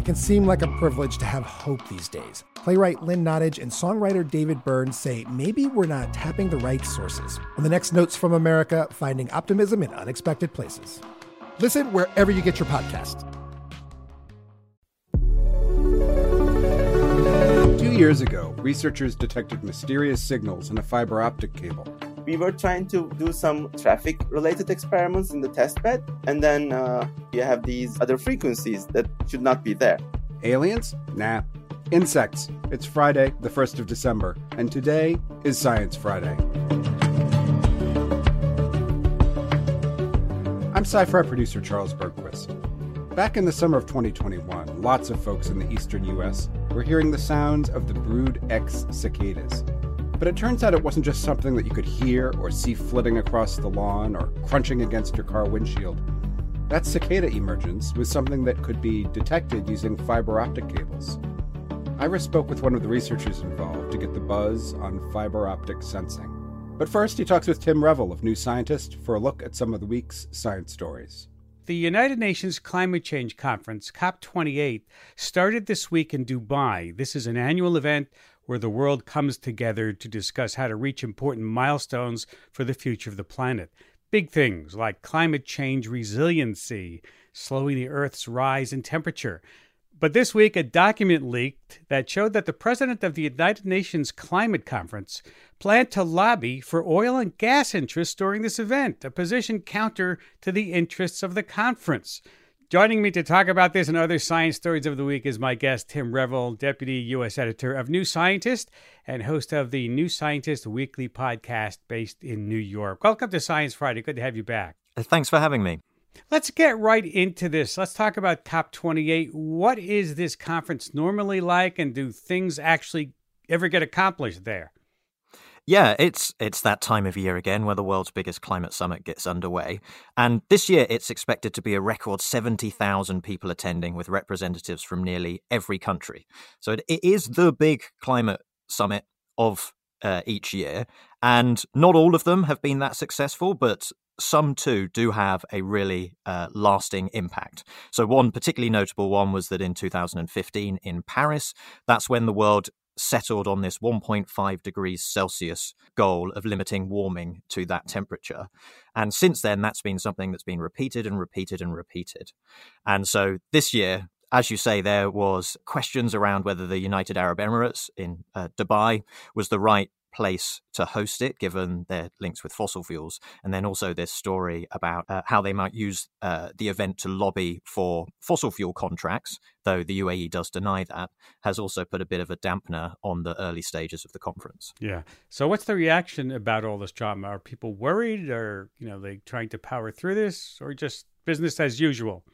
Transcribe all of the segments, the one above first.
It can seem like a privilege to have hope these days. Playwright Lynn Nottage and songwriter David Byrne say maybe we're not tapping the right sources. On the next Notes from America, finding optimism in unexpected places. Listen wherever you get your podcasts. 2 years ago, researchers detected mysterious signals in a fiber optic cable. We were trying to do some traffic-related experiments in the testbed, and then you have these other frequencies that should not be there. Aliens? Nah. Insects. It's Friday, the 1st of December, and today is Science Friday. I'm Sci-Fi producer Charles Bergquist. Back in the summer of 2021, lots of folks in the eastern U.S. were hearing the sounds of the Brood X cicadas. But it turns out it wasn't just something that you could hear or see flitting across the lawn or crunching against your car windshield. That cicada emergence was something that could be detected using fiber optic cables. Ira spoke with one of the researchers involved to get the buzz on fiber optic sensing. But first, he talks with Tim Revel of New Scientist for a look at some of the week's science stories. The United Nations Climate Change Conference, COP28, started this week in Dubai. This is an annual event where the world comes together to discuss how to reach important milestones for the future of the planet. Big things like climate change resiliency, slowing the Earth's rise in temperature. But this week, a document leaked that showed that the president of the United Nations Climate Conference planned to lobby for oil and gas interests during this event, a position counter to the interests of the conference. Joining me to talk about this and other science stories of the week is my guest, Tim Revel, Deputy U.S. Editor of New Scientist and host of the New Scientist Weekly podcast based in New York. Welcome to Science Friday. Good to have you back. Thanks for having me. Let's get right into this. Let's talk about COP28. What is this conference normally like, and do things actually ever get accomplished there? Yeah, it's that time of year again where the world's biggest climate summit gets underway. And this year it's expected to be a record 70,000 people attending with representatives from nearly every country. So it is the big climate summit of each year. And not all of them have been that successful, but some too do have a really lasting impact. So one particularly notable one was that in 2015 in Paris, that's when the world settled on this 1.5 degrees Celsius goal of limiting warming to that temperature. And since then, that's been something that's been repeated and repeated and repeated. And so this year, as you say, there was questions around whether the United Arab Emirates in Dubai was the right place to host it, given their links with fossil fuels. And then also this story about how they might use the event to lobby for fossil fuel contracts, though the UAE does deny that, has also put a bit of a dampener on the early stages of the conference. Yeah. So what's the reaction about all this drama? Are people worried, or, they trying to power through this, or just business as usual?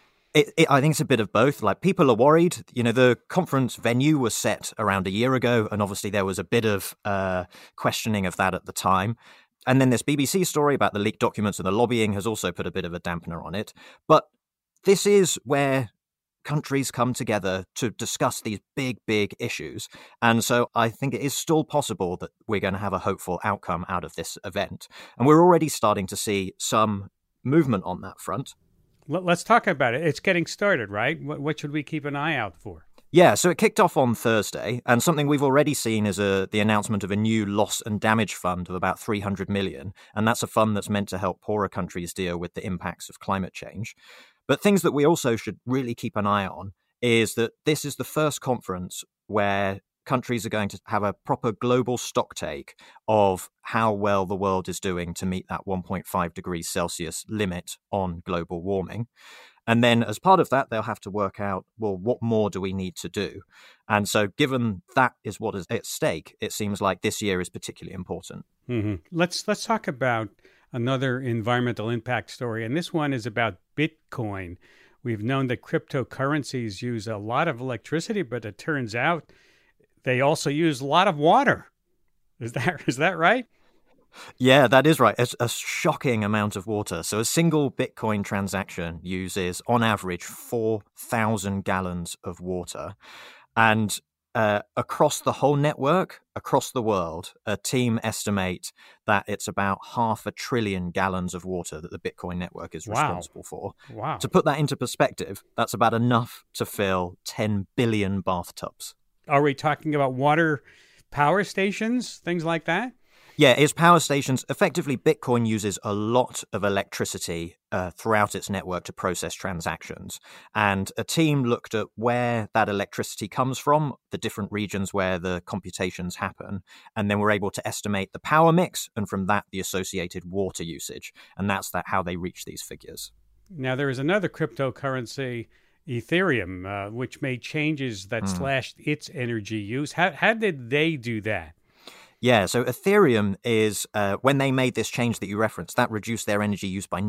I think it's a bit of both. Like, people are worried. The conference venue was set around a year ago, and obviously there was a bit of questioning of that at the time. And then this BBC story about the leaked documents and the lobbying has also put a bit of a dampener on it. But this is where countries come together to discuss these big, big issues. And so I think it is still possible that we're going to have a hopeful outcome out of this event. And we're already starting to see some movement on that front. Let's talk about it. It's getting started, right? What should we keep an eye out for? Yeah, so it kicked off on Thursday, and something we've already seen is the announcement of a new loss and damage fund of about $300 million, and that's a fund that's meant to help poorer countries deal with the impacts of climate change. But things that we also should really keep an eye on is that this is the first conference where countries are going to have a proper global stocktake of how well the world is doing to meet that 1.5 degrees Celsius limit on global warming. And then as part of that, they'll have to work out, well, what more do we need to do? And so given that is what is at stake, it seems like this year is particularly important. Mm-hmm. Let's talk about another environmental impact story. And this one is about Bitcoin. We've known that cryptocurrencies use a lot of electricity, but it turns out they also use a lot of water. Is that right? Yeah, that is right. It's a shocking amount of water. So a single Bitcoin transaction uses, on average, 4,000 gallons of water. And across the whole network, across the world, a team estimate that it's about 500 billion gallons of water that the Bitcoin network is responsible for. Wow. To put that into perspective, that's about enough to fill 10 billion bathtubs. Are we talking about water power stations, things like that? Yeah, it's power stations. Effectively, Bitcoin uses a lot of electricity throughout its network to process transactions. And a team looked at where that electricity comes from, the different regions where the computations happen, and then were able to estimate the power mix, and from that, the associated water usage. And that's how they reach these figures. Now, there is another cryptocurrency, Ethereum, which made changes that slashed its energy use. How did they do that? Yeah, so Ethereum is, when they made this change that you referenced, that reduced their energy use by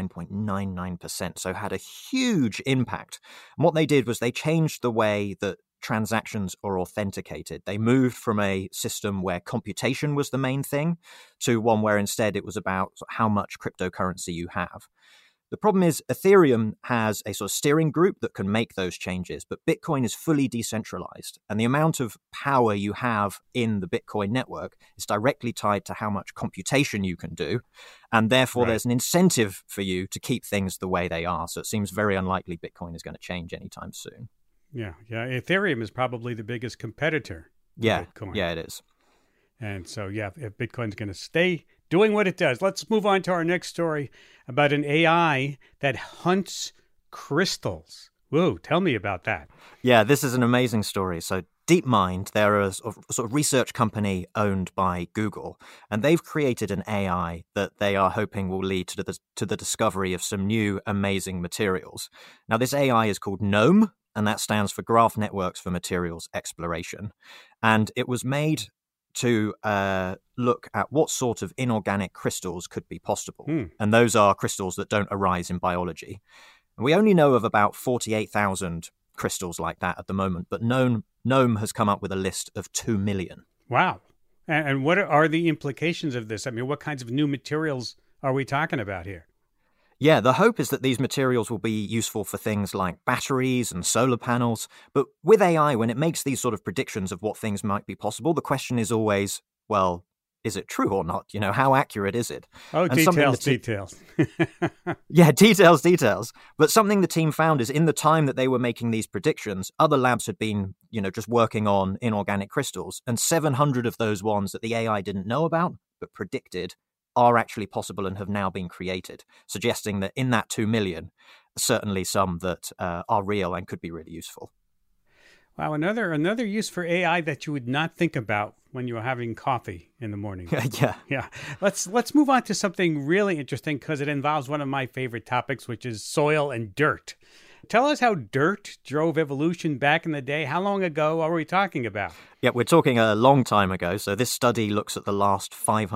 99.99%, so had a huge impact. And what they did was they changed the way that transactions are authenticated. They moved from a system where computation was the main thing to one where instead it was about how much cryptocurrency you have. The problem is Ethereum has a sort of steering group that can make those changes, but Bitcoin is fully decentralized. And the amount of power you have in the Bitcoin network is directly tied to how much computation you can do. And therefore, there's an incentive for you to keep things the way they are. So it seems very unlikely Bitcoin is going to change anytime soon. Yeah. Ethereum is probably the biggest competitor. Yeah. Bitcoin. Yeah, it is. And so, if Bitcoin's going to stay doing what it does. Let's move on to our next story about an AI that hunts crystals. Whoa, tell me about that. Yeah, this is an amazing story. So DeepMind, they're a sort of research company owned by Google, and they've created an AI that they are hoping will lead to the discovery of some new amazing materials. Now, this AI is called GNOME, and that stands for Graph Networks for Materials Exploration. And it was made to look at what sort of inorganic crystals could be possible. And those are crystals that don't arise in biology. And we only know of about 48,000 crystals like that at the moment, but GNOME has come up with a list of 2 million. Wow. And what are the implications of this? I mean, what kinds of new materials are we talking about here? Yeah, the hope is that these materials will be useful for things like batteries and solar panels. But with AI, when it makes these sort of predictions of what things might be possible, the question is always, well, is it true or not? You know, how accurate is it? Oh, and details. Yeah, details. But something the team found is in the time that they were making these predictions, other labs had been, just working on inorganic crystals. And 700 of those ones that the AI didn't know about, but predicted, are actually possible and have now been created, suggesting that in that 2 million, certainly some that are real and could be really useful. Wow, another use for AI that you would not think about when you were having coffee in the morning. Yeah. Let's move on to something really interesting because it involves one of my favorite topics, which is soil and dirt. Tell us how dirt drove evolution back in the day. How long ago are we talking about? Yeah, we're talking a long time ago. So this study looks at the last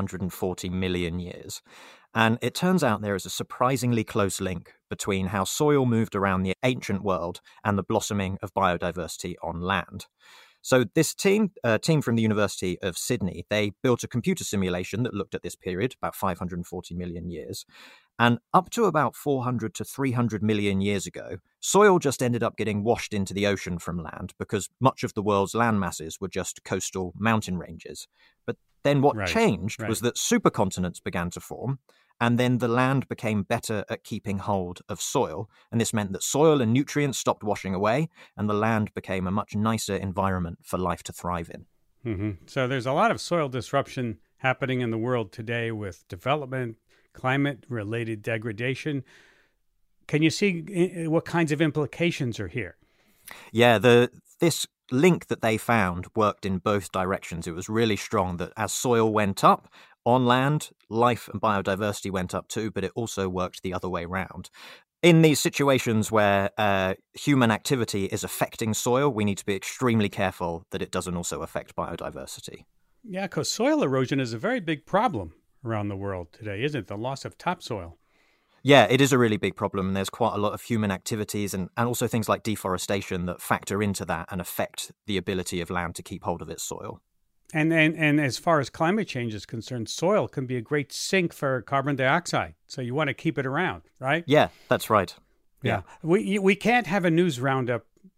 540 million years. And it turns out there is a surprisingly close link between how soil moved around the ancient world and the blossoming of biodiversity on land. So this team from the University of Sydney, they built a computer simulation that looked at this period, about 540 million years. And up to about 400 to 300 million years ago, soil just ended up getting washed into the ocean from land because much of the world's land masses were just coastal mountain ranges. But then what changed was that supercontinents began to form, and then the land became better at keeping hold of soil. And this meant that soil and nutrients stopped washing away, and the land became a much nicer environment for life to thrive in. Mm-hmm. So there's a lot of soil disruption happening in the world today with development, climate-related degradation. Can you see what kinds of implications are here? Yeah, this link that they found worked in both directions. It was really strong that as soil went up on land, life and biodiversity went up too, but it also worked the other way around. In these situations where human activity is affecting soil, we need to be extremely careful that it doesn't also affect biodiversity. Yeah, because soil erosion is a very big problem around the world today, isn't it? The loss of topsoil. Yeah, it is a really big problem. There's quite a lot of human activities and also things like deforestation that factor into that and affect the ability of land to keep hold of its soil. And as far as climate change is concerned, soil can be a great sink for carbon dioxide. So you want to keep it around, right? Yeah, that's right. Yeah. We can't have a news roundup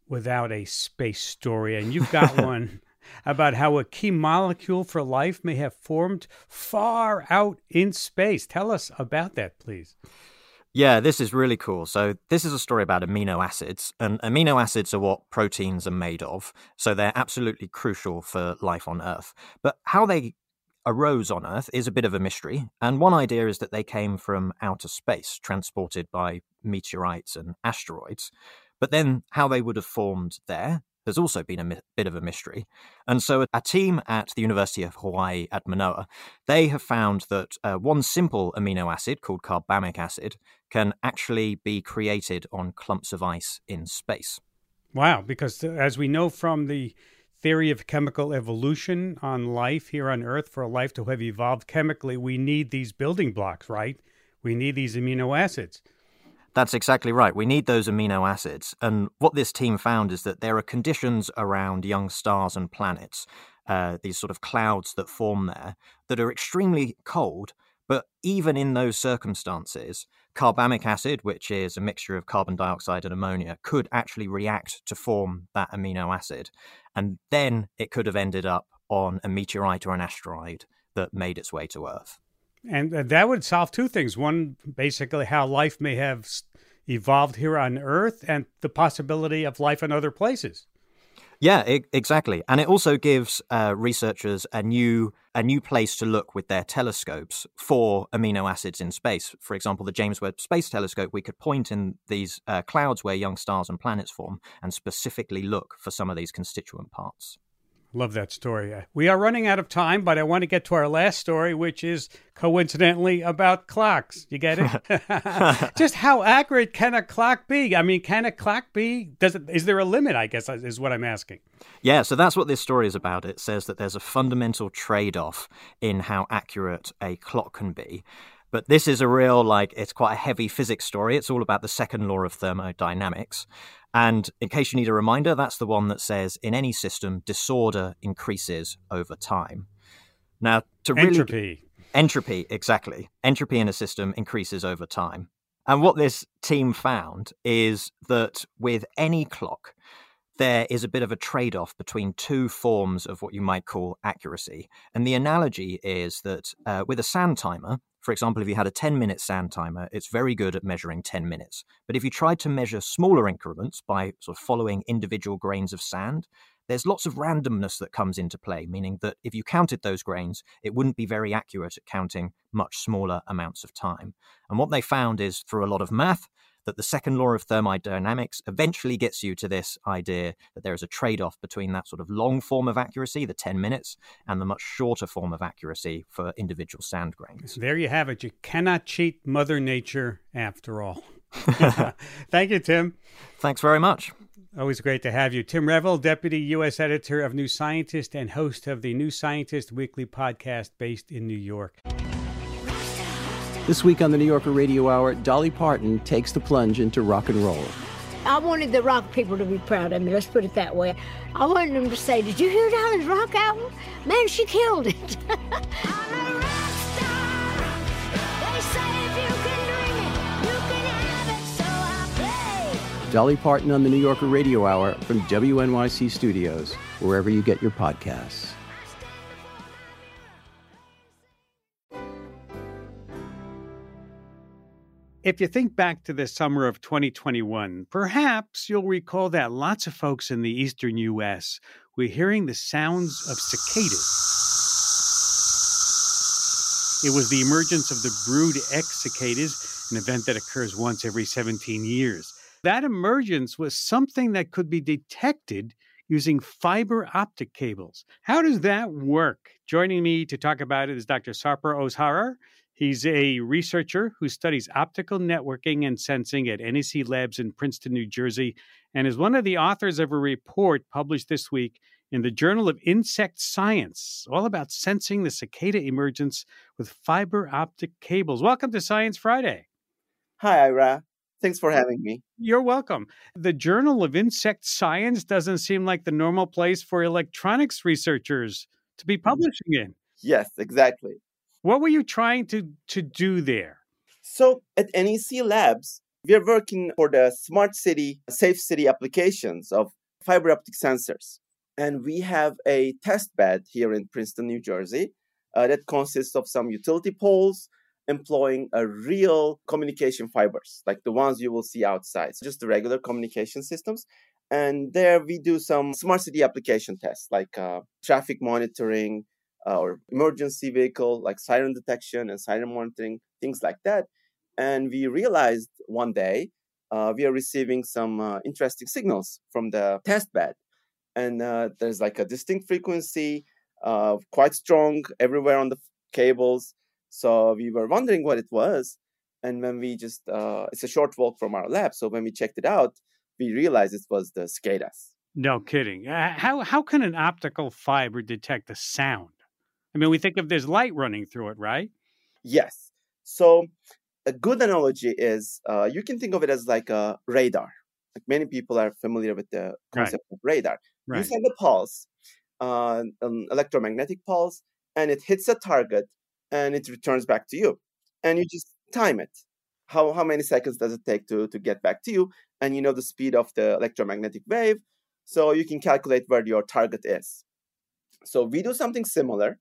without a space story. And you've got one about how a key molecule for life may have formed far out in space. Tell us about that, please. Yeah, this is really cool. So this is a story about amino acids, and amino acids are what proteins are made of. So they're absolutely crucial for life on Earth. But how they arose on Earth is a bit of a mystery. And one idea is that they came from outer space, transported by meteorites and asteroids. But then how they would have formed there has also been a bit of a mystery. And so a team at the University of Hawaii at Manoa, they have found that one simple amino acid called carbamic acid can actually be created on clumps of ice in space. Wow, because as we know from the theory of chemical evolution on life here on Earth, for a life to have evolved chemically, we need these building blocks, right? We need these amino acids. That's exactly right. We need those amino acids. And what this team found is that there are conditions around young stars and planets, these sort of clouds that form there, that are extremely cold. But even in those circumstances, carbamic acid, which is a mixture of carbon dioxide and ammonia, could actually react to form that amino acid. And then it could have ended up on a meteorite or an asteroid that made its way to Earth. And that would solve two things. One, basically how life may have evolved here on Earth, and the possibility of life in other places. Yeah, exactly. And it also gives researchers a new place to look with their telescopes for amino acids in space. For example, the James Webb Space Telescope, we could point in these clouds where young stars and planets form and specifically look for some of these constituent parts. Love that story. We are running out of time, but I want to get to our last story, which is coincidentally about clocks. You get it? Just how accurate can a clock be? I mean, can a clock be? Is there a limit, I guess, is what I'm asking. Yeah, so that's what this story is about. It says that there's a fundamental trade-off in how accurate a clock can be. But this is a real, it's quite a heavy physics story. It's all about the second law of thermodynamics. And in case you need a reminder, that's the one that says, in any system, disorder increases over time. Now, to really... Entropy, exactly. Entropy in a system increases over time. And what this team found is that with any clock, there is a bit of a trade-off between two forms of what you might call accuracy. And the analogy is that with a sand timer, for example, if you had a 10-minute sand timer, it's very good at measuring 10 minutes. But if you tried to measure smaller increments by sort of following individual grains of sand, there's lots of randomness that comes into play, meaning that if you counted those grains, it wouldn't be very accurate at counting much smaller amounts of time. And what they found is, through a lot of math, that the second law of thermodynamics eventually gets you to this idea that there is a trade-off between that sort of long form of accuracy, the 10 minutes, and the much shorter form of accuracy for individual sand grains. There you have it. You cannot cheat Mother Nature after all. Thank you, Tim. Thanks very much. Always great to have you. Tim Revell, Deputy U.S. Editor of New Scientist and host of the New Scientist Weekly podcast based in New York. This week on the New Yorker Radio Hour, Dolly Parton takes the plunge into rock and roll. I wanted the rock people to be proud of me, let's put it that way. I wanted them to say, did you hear Dolly's rock album? Man, she killed it. I'm a rock star. They say if you can dream it, you can have it, so I play. Dolly Parton on the New Yorker Radio Hour from WNYC Studios, wherever you get your podcasts. If you think back to the summer of 2021, perhaps you'll recall that lots of folks in the eastern U.S. were hearing the sounds of cicadas. It was the emergence of the brood X cicadas, an event that occurs once every 17 years. That emergence was something that could be detected using fiber optic cables. How does that work? Joining me to talk about it is Dr. Sarper Ozharar. He's a researcher who studies optical networking and sensing at NEC Labs in Princeton, New Jersey, and is one of the authors of a report published this week in the Journal of Insect Science, all about sensing the cicada emergence with fiber optic cables. Welcome to Science Friday. Hi, Ira. Thanks for having me. You're welcome. The Journal of Insect Science doesn't seem like the normal place for electronics researchers to be publishing in. Yes, exactly. What were you trying to do there? So at NEC Labs, We are working for the smart city, safe city applications of fiber optic sensors. And we have a test bed here in Princeton, New Jersey, that consists of some utility poles employing a real communication fibers, like the ones you will see outside. So just the regular communication systems. And there we do some smart city application tests, like traffic monitoring or emergency vehicle, like siren detection and siren monitoring, things like that. And we realized one day we are receiving some interesting signals from the test bed. And there's like a distinct frequency, quite strong everywhere on the cables. So we were wondering what it was. And when we just, it's a short walk from our lab. So when we checked it out, we realized it was the cicadas. No kidding. How can an optical fiber detect a sound? I mean, we think if there's light running through it, right? Yes. So a good analogy is you can think of it as like a radar. Like many people are familiar with the concept of radar. Right. You send a pulse, an electromagnetic pulse, and it hits a target and it returns back to you. And you just time it. How many seconds does it take to get back to you? And you know the speed of the electromagnetic wave, so you can calculate where your target is. So we do something similar,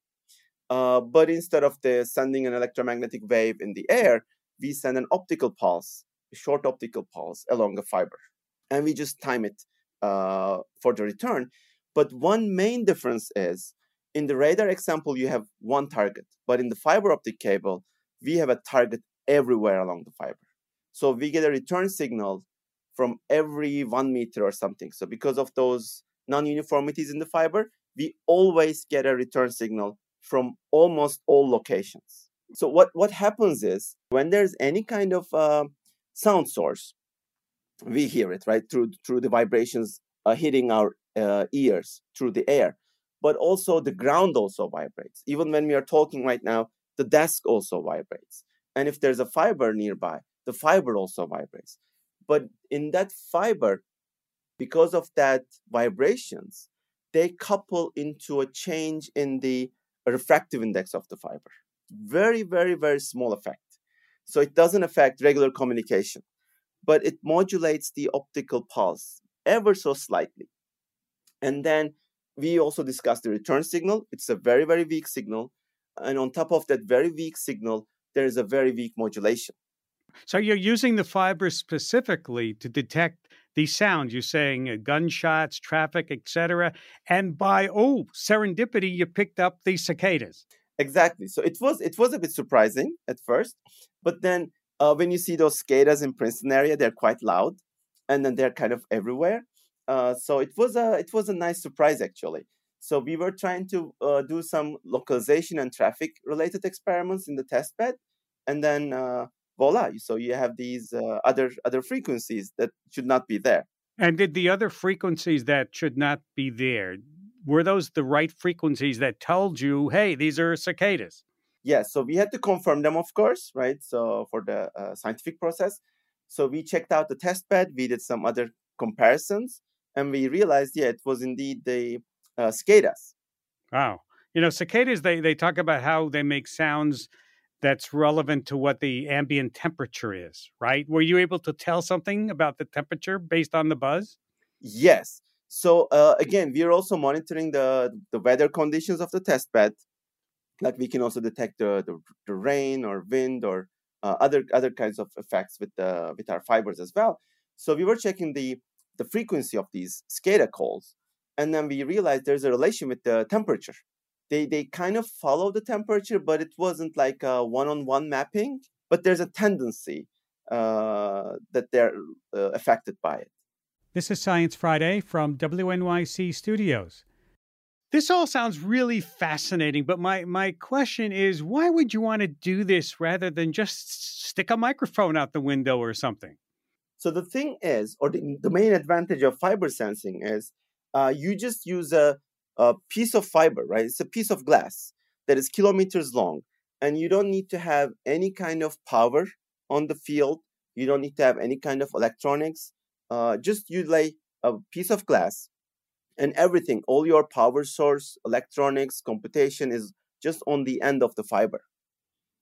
but instead of sending an electromagnetic wave in the air, we send an optical pulse, a short optical pulse along a fiber. And we just time it for the return. But one main difference is, in the radar example, you have one target. But in the fiber optic cable, we have a target everywhere along the fiber. So we get a return signal from every 1 meter or something. So because of those non-uniformities in the fiber, we always get a return signal from almost all locations. So what happens is, when there's any kind of sound source, we hear it, right, through the vibrations hitting our ears through the air. But also the ground also vibrates. Even when we are talking right now, the desk also vibrates. And if there's a fiber nearby, the fiber also vibrates. But in that fiber, because of that vibrations, they couple into a change in the refractive index of the fiber. Very, very, very small effect. So it doesn't affect regular communication, but it modulates the optical pulse ever so slightly. And then we also discussed the return signal. It's a very, very weak signal. And on top of that very weak signal, there is a very weak modulation. So you're using the fiber specifically to detect these sounds. You're saying gunshots, traffic, etc. And by serendipity, you picked up these cicadas. Exactly. So it was a bit surprising at first, but then when you see those cicadas in Princeton area, they're quite loud, and then they're kind of everywhere. So it was a nice surprise actually. So we were trying to do some localization and traffic related experiments in the test bed, and then voila! So you have these other frequencies that should not be there. And did the other frequencies that should not be there, were those the right frequencies that told you, hey, these are cicadas? Yes. So we had to confirm them, of course, right? So for the scientific process. So we checked out the test bed. We did some other comparisons, and we realized, it was indeed the cicadas. Wow. You know, cicadas, they talk about how they make sounds that's relevant to what the ambient temperature is, right? Were you able to tell something about the temperature based on the buzz? Yes. So again, we are also monitoring the weather conditions of the test bed. Like we can also detect the rain or wind or other kinds of effects with our fibers as well. So we were checking the frequency of these cicada calls, and then we realized there's a relation with the temperature. They kind of follow the temperature, but it wasn't like a one-on-one mapping. But there's a tendency that they're affected by it. This is Science Friday from WNYC Studios. This all sounds really fascinating, but my question is, why would you want to do this rather than just stick a microphone out the window or something? So the thing is, or the main advantage of fiber sensing is you just use a piece of fiber, right? It's a piece of glass that is kilometers long, and you don't need to have any kind of power on the field. You don't need to have any kind of electronics. Just you lay a piece of glass, and everything, all your power source, electronics, computation is just on the end of the fiber.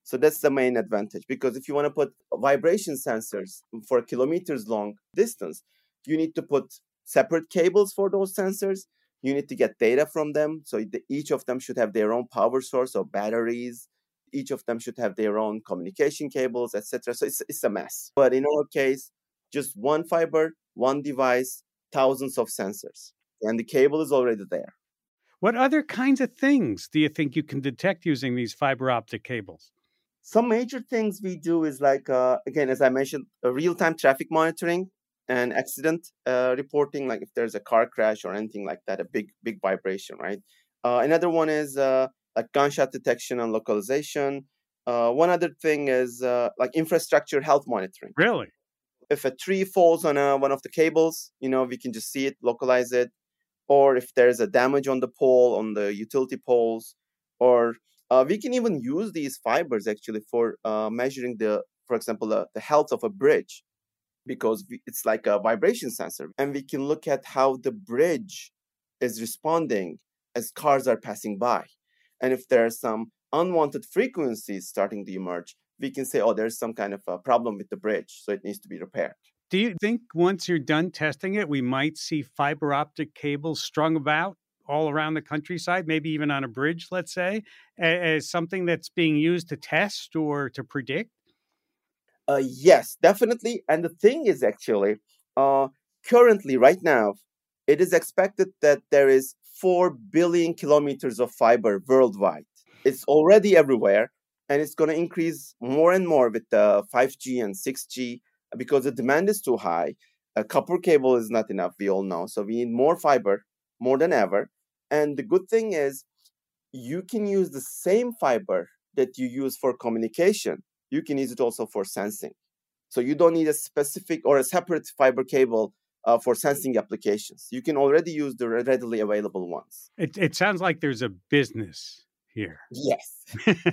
So that's the main advantage, because if you want to put vibration sensors for a kilometers long distance, you need to put separate cables for those sensors. You need to get data from them. So each of them should have their own power source or batteries. Each of them should have their own communication cables, etc. So it's a mess. But in our case, just one fiber, one device, thousands of sensors, and the cable is already there. What other kinds of things do you think you can detect using these fiber optic cables? Some major things we do is like, again, as I mentioned, real-time traffic monitoring and accident reporting, like if there's a car crash or anything like that, a big vibration, right? Another one is like gunshot detection and localization. One other thing is like infrastructure health monitoring. Really? If a tree falls on one of the cables, we can just see it, localize it. Or if there's a damage on the pole, on the utility poles, or we can even use these fibers actually for measuring for example, the health of a bridge, because it's like a vibration sensor. And we can look at how the bridge is responding as cars are passing by. And if there are some unwanted frequencies starting to emerge, we can say, oh, there's some kind of a problem with the bridge, so it needs to be repaired. Do you think once you're done testing it, we might see fiber optic cables strung about all around the countryside, maybe even on a bridge, let's say, as something that's being used to test or to predict? Yes, definitely. And the thing is actually, currently, right now, it is expected that there is 4 billion kilometers of fiber worldwide. It's already everywhere, and it's going to increase more and more with the 5G and 6G because the demand is too high. A copper cable is not enough, we all know. So we need more fiber, more than ever. And the good thing is you can use the same fiber that you use for communication. You can use it also for sensing. So you don't need a specific or a separate fiber cable for sensing applications. You can already use the readily available ones. It sounds like there's a business here. Yes,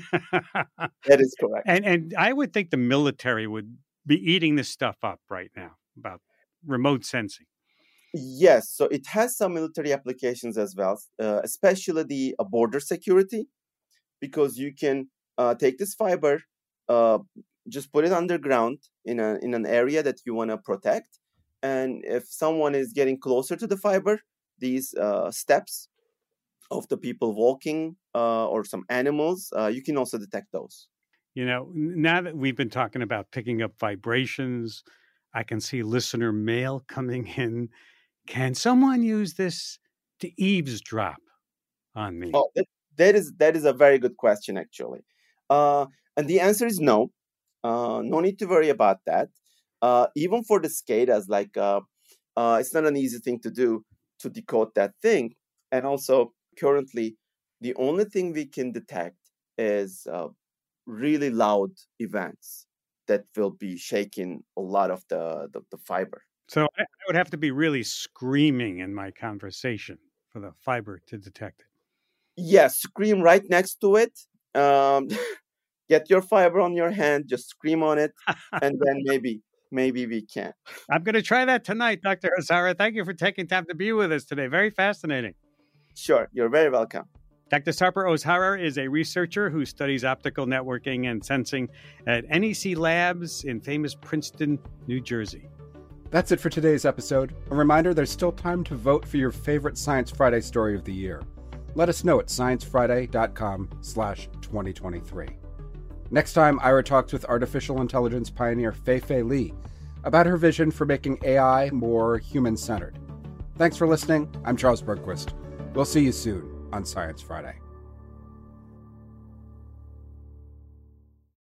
that is correct. And I would think the military would be eating this stuff up right now about remote sensing. Yes, so it has some military applications as well, especially the border security, because you can take this fiber, just put it underground in an area that you want to protect. And if someone is getting closer to the fiber, these steps of the people walking or some animals, you can also detect those. Now that we've been talking about picking up vibrations, I can see listener mail coming in. Can someone use this to eavesdrop on me? Oh, that is a very good question, actually. And the answer is no. No need to worry about that. Even for the SCADAs, it's not an easy thing to do to decode that thing. And also, currently, the only thing we can detect is really loud events that will be shaking a lot of the fiber. So I would have to be really screaming in my conversation for the fiber to detect it. Yes, scream right next to it. Get your fiber on your hand, just scream on it, and then maybe we can. I'm going to try that tonight, Dr. Hazara. Thank you for taking time to be with us today. Very fascinating. Sure, you're very welcome. Dr. Sarper Ozhara is a researcher who studies optical networking and sensing at NEC Labs in famous Princeton, New Jersey. That's it for today's episode. A reminder, there's still time to vote for your favorite Science Friday story of the year. Let us know at sciencefriday.com/2023. Next time, Ira talks with artificial intelligence pioneer Fei-Fei Li about her vision for making AI more human-centered. Thanks for listening. I'm Charles Bergquist. We'll see you soon on Science Friday.